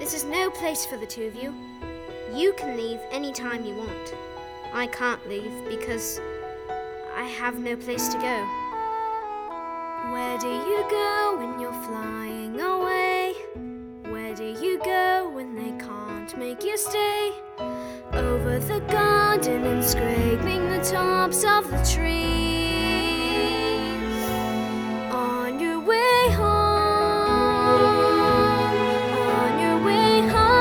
This is no place for the two of you. You can leave any time you want. I can't leave because I have no place to go. Where do you go when you're flying away? Where do you go when they can't make you stay? Over the garden and scraping the tops of the trees. On your way home. On your way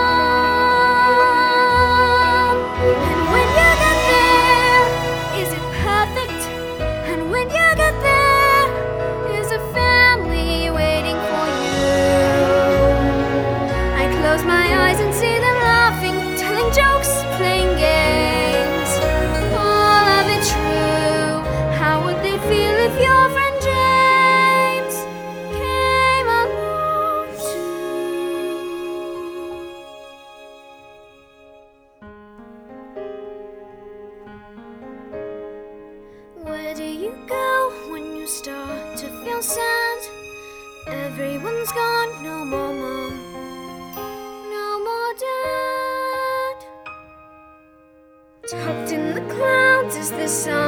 home. And when you get there, is it perfect? And when you get there, is a family waiting for you? I close my eyes and see them laughing, telling jokes, playing games. All of it true. How would they feel if your friend James came along too? Where do you go when you start to feel sad? Everyone's gone, no more mom, no more dad. Tucked in the clouds is the sun.